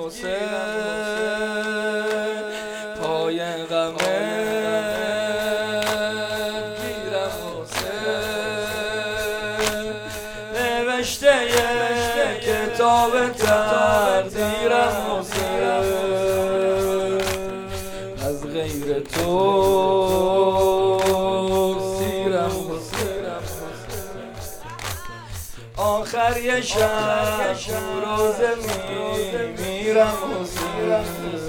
حسین پای غمه گیرم حسین نوشته کتاب تقدیرم حسین از غیر تو سیرم حسین آخر یه شب روزه میرم حسین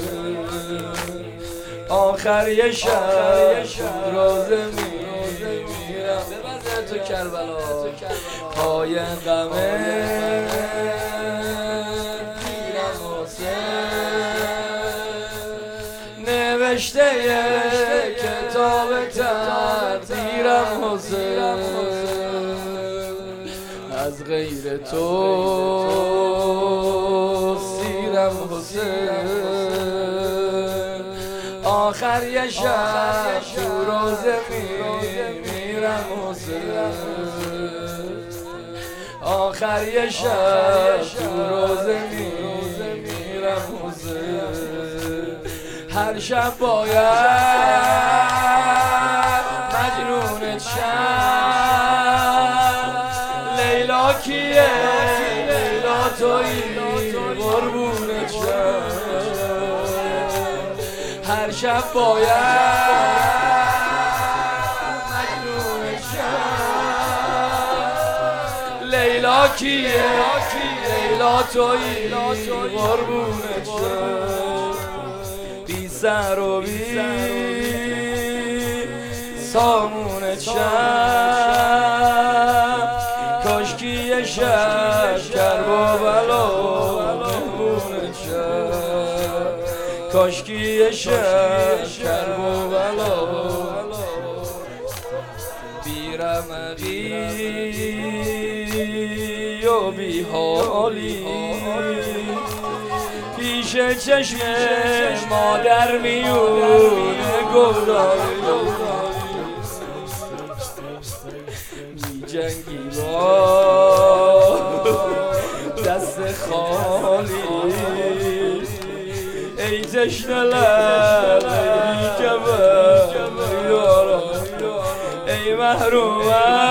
آخر یه شب روزه میرم ببنده تو کربلا پای غمه گیرم حسین نوشته کتاب تقدیرم حسین از غیر تو سیرم حسین آخر یه شب تو روزه میرم حسین آخر یه شب تو روزه میرم حسین هر شب باید مجنونت شم لیلا کیه لیلا تویی قربونت شم هر شب باید مجنونت شم لیلا کیه لیلا تویی قربونت شم بی سر و بی سامونت شم کاشکی یه شب کرب و بلا مهمونت شب کاشکی یه شب کرب و بلا بی رمقی و بی حالی پیش چشم مادر میونه گلداری می جنگی با دست خالی ای تشنه لب ای کبر ای محروم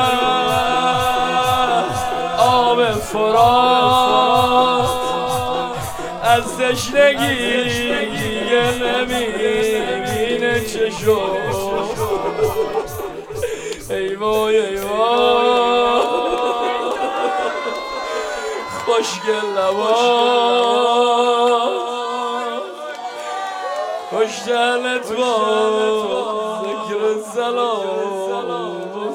آب فرات از تشنگی نمیبینه چشم ای وای ای وای خوشگل لبا خوش دلت با ذکر سلام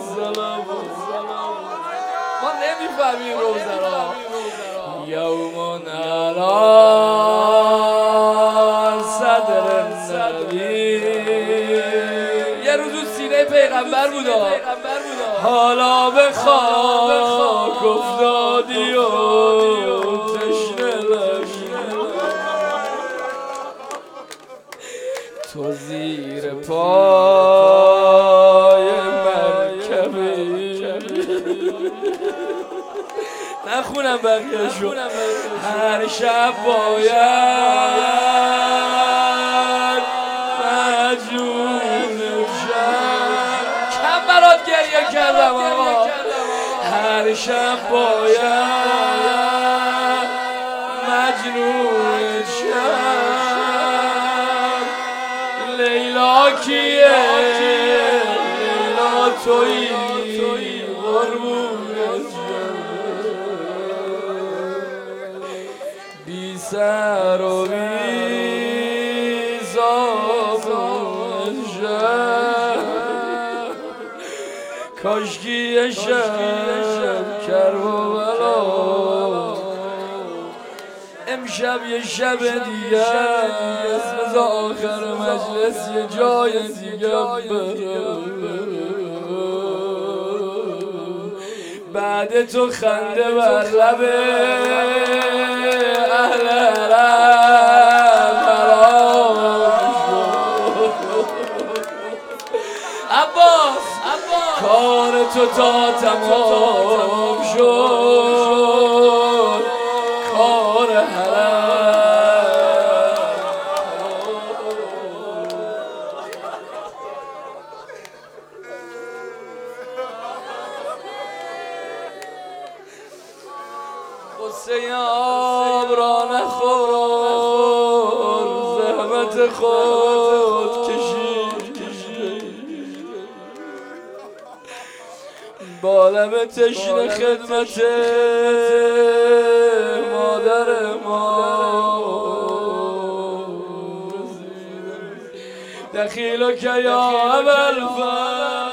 ما نمیفهمیم روزه را یومون علا صدر النبی یه روز سینه پیغمبر بودا حالا به خاک افتادی و تشنه لشی تو زیر پای مرکبی نخونم بقیه‌شو هر شب باید مجنون شم کم برات گریه کردم آقا هر شب باید مجنون شم لیلا کیه لیلا تویی قربونت شم بی سر و بی زابون شم کاشکی یه شب کرب و بلا امشب یه شب دیگه است بذار آخر مجلس یه جای دیگه بعد تو خنده بر لب اهل حرم حرام عباس کار تو تا تمام شد کار حرم قصه آب را نخور زحمت خود کشید با لب تشنه خدمت مادر ما دخیلک یا ابوالفضل